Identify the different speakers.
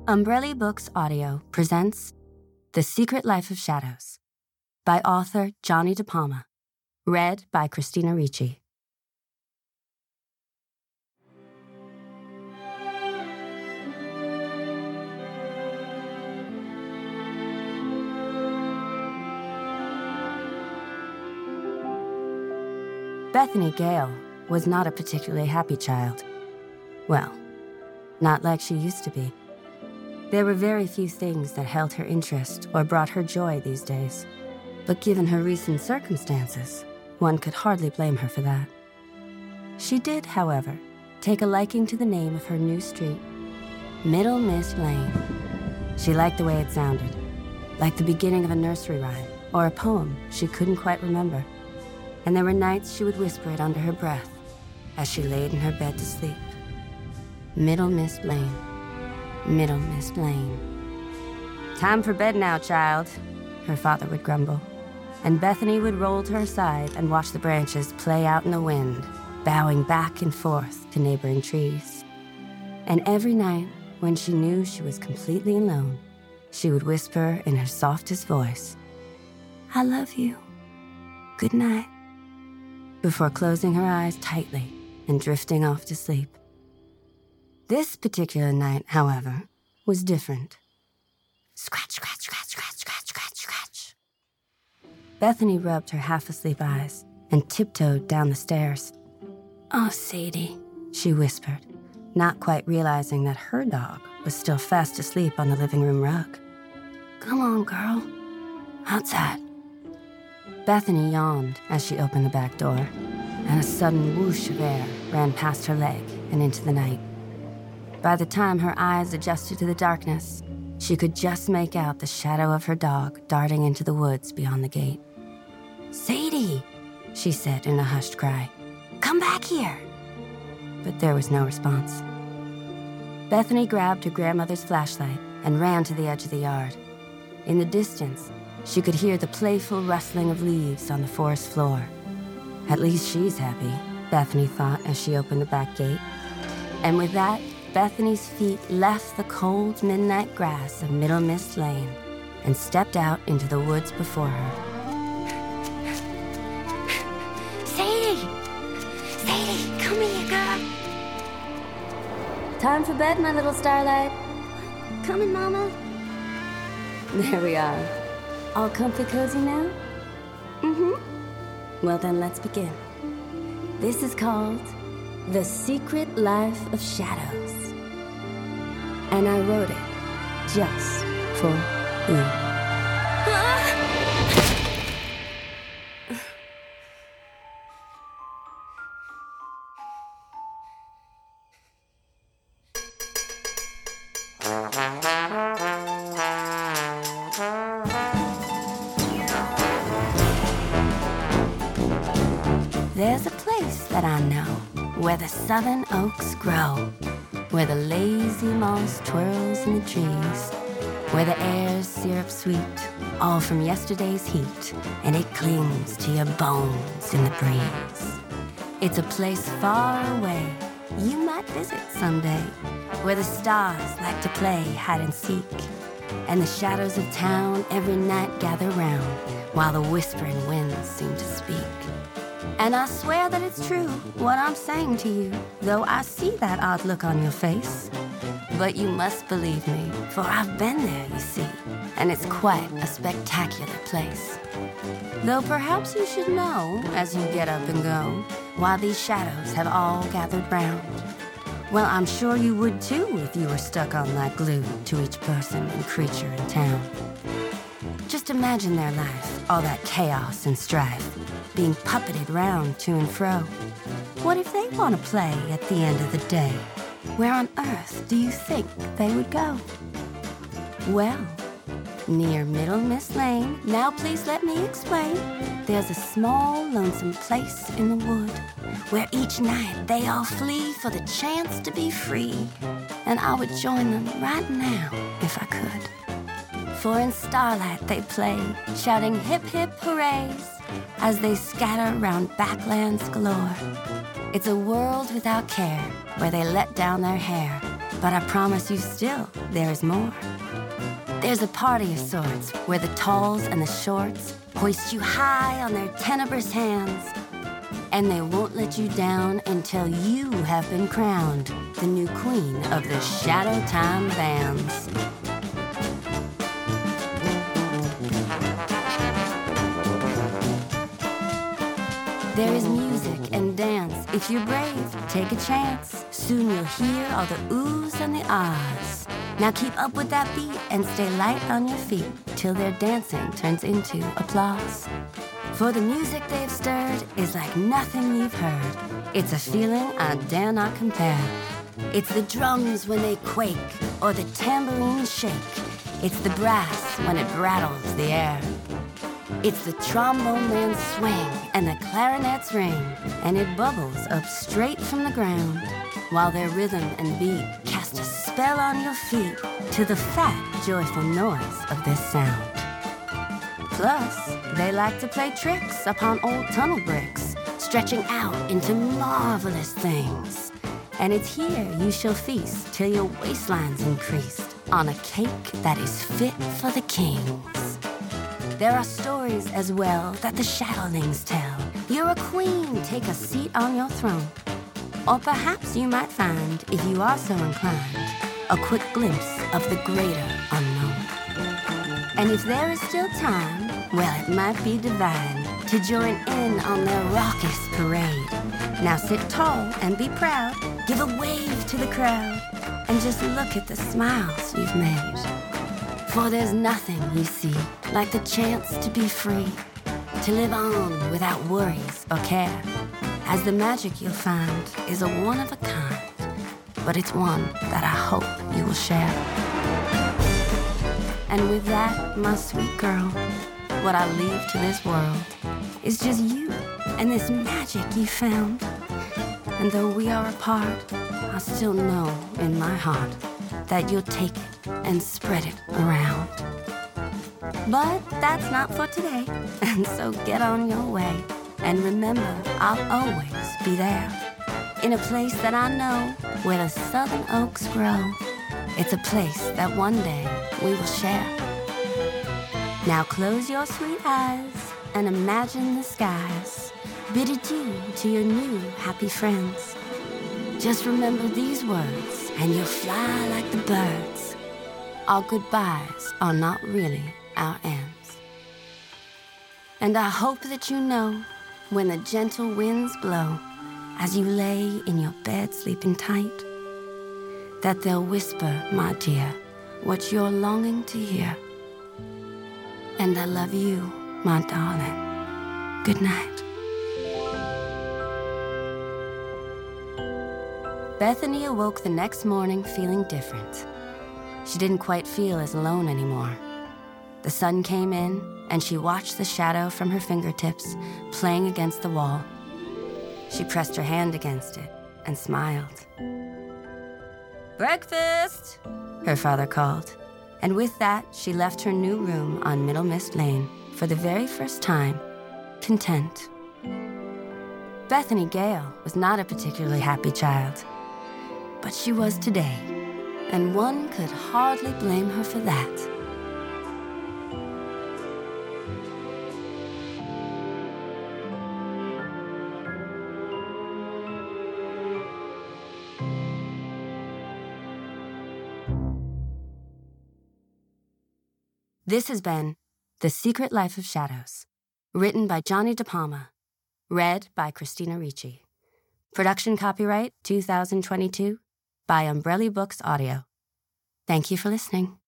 Speaker 1: Umbrelli Books Audio presents The Secret Life of Shadows by author Johnny De Palma, read by Christina Ricci. Bethany Gale was not a particularly happy child. Well, not like she used to be. There were very few things that held her interest or brought her joy these days. But given her recent circumstances, one could hardly blame her for that. She did, however, take a liking to the name of her new street, Middle Mist Lane. She liked the way it sounded, like the beginning of a nursery rhyme or a poem she couldn't quite remember. And there were nights she would whisper it under her breath as she laid in her bed to sleep. Middle Mist Lane, Middle Mist Lane. "Time for bed now, child," her father would grumble, and Bethany would roll to her side and watch the branches play out in the wind, bowing back and forth to neighboring trees. And every night, when she knew she was completely alone, she would whisper in her softest voice, "I love you. Good night," before closing her eyes tightly and drifting off to sleep. This particular night, however, was different. Scratch, scratch, scratch, scratch, scratch, scratch, scratch. Bethany rubbed her half-asleep eyes and tiptoed down the stairs. "Oh, Sadie," she whispered, not quite realizing that her dog was still fast asleep on the living room rug. "Come on, girl. Outside." Bethany yawned as she opened the back door, and a sudden whoosh of air ran past her leg and into the night. By the time her eyes adjusted to the darkness, she could just make out the shadow of her dog darting into the woods beyond the gate. "Sadie," she said in a hushed cry, "come back here." But there was no response. Bethany grabbed her grandmother's flashlight and ran to the edge of the yard. In the distance, she could hear the playful rustling of leaves on the forest floor. At least she's happy, Bethany thought as she opened the back gate. And with that, Bethany's feet left the cold midnight grass of Middle Mist Lane and stepped out into the woods before her. "Sadie! Sadie, come here, girl." "Time for bed, my little starlight." "Coming, Mama." There we are. All comfy cozy now? Well then, let's begin. This is called The Secret Life of Shadows. And I wrote it just for you. There's a place that I know where the southern oaks grow, where the lazy moss twirls in the trees, where the air's syrup sweet, all from yesterday's heat, and it clings to your bones in the breeze. It's a place far away you might visit someday, where the stars like to play hide and seek, and the shadows of town every night gather round, while the whispering winds seem to speak. And I swear that it's true, what I'm saying to you, though I see that odd look on your face. But you must believe me, for I've been there, you see, and it's quite a spectacular place. Though perhaps you should know, as you get up and go, why these shadows have all gathered round. Well, I'm sure you would too if you were stuck on like glue to each person and creature in town. Just imagine their life, all that chaos and strife, being puppeted round to and fro. What if they want to play at the end of the day? Where on earth do you think they would go? Well, near Middle Mist Lane, now please let me explain, there's a small, lonesome place in the wood where each night they all flee for the chance to be free. And I would join them right now if I could. For in starlight they play, shouting hip hip hoorays as they scatter round backlands galore. It's a world without care, where they let down their hair But I promise you still, there's more. There's a party of sorts where the talls and the shorts hoist you high on their tenebrous hands, and they won't let you down until you have been crowned the new queen of the Shadow Time bands. There is music and dance. If you're brave, take a chance. Soon you'll hear all the oohs and the ahs. Now keep up with that beat and stay light on your feet till their dancing turns into applause. For the music they've stirred is like nothing you've heard. It's a feeling I dare not compare. It's the drums when they quake or the tambourines shake. It's the brass when it rattles the air. It's the trombone man's swing and the clarinet's ring, and it bubbles up straight from the ground, while their rhythm and beat cast a spell on your feet to the fat, joyful noise of this sound. Plus, they like to play tricks upon old tunnel bricks, stretching out into marvelous things. And it's here you shall feast till your waistline's increased on a cake that is fit for the kings. There are stories as well that the Shadowlings tell. You're a queen, take a seat on your throne. Or perhaps you might find, if you are so inclined, a quick glimpse of the greater unknown. And if there is still time, well, it might be divine to join in on their raucous parade. Now sit tall and be proud, give a wave to the crowd, and just look at the smiles you've made. For there's nothing, you see, like the chance to be free, to live on without worries or care, as the magic you'll find is a one of a kind, but it's one that I hope you will share. And with that, my sweet girl, what I leave to this world is just you and this magic you found. And though we are apart, I still know in my heart that you'll take it and spread it around. But that's not for today, and so get on your way. And remember, I'll always be there, in a place that I know where the southern oaks grow. It's a place that one day we will share. Now close your sweet eyes and imagine the skies. Bid adieu to your new happy friends. Just remember these words and you'll fly like the birds. Our goodbyes are not really our ends. And I hope that you know when the gentle winds blow, as you lay in your bed sleeping tight, that they'll whisper, my dear, what you're longing to hear. And I love you, my darling. Good night. Bethany awoke the next morning feeling different. She didn't quite feel as alone anymore. The sun came in, and she watched the shadow from her fingertips playing against the wall. She pressed her hand against it and smiled. "Breakfast!" her father called. And with that, she left her new room on Middle Mist Lane for the very first time, content. Bethany Gale was not a particularly happy child, but she was today, and one could hardly blame her for that. This has been The Secret Life of Shadows, written by Johnny De Palma, read by Christina Ricci. Production copyright 2022 by Umbrella Books Audio. Thank you for listening.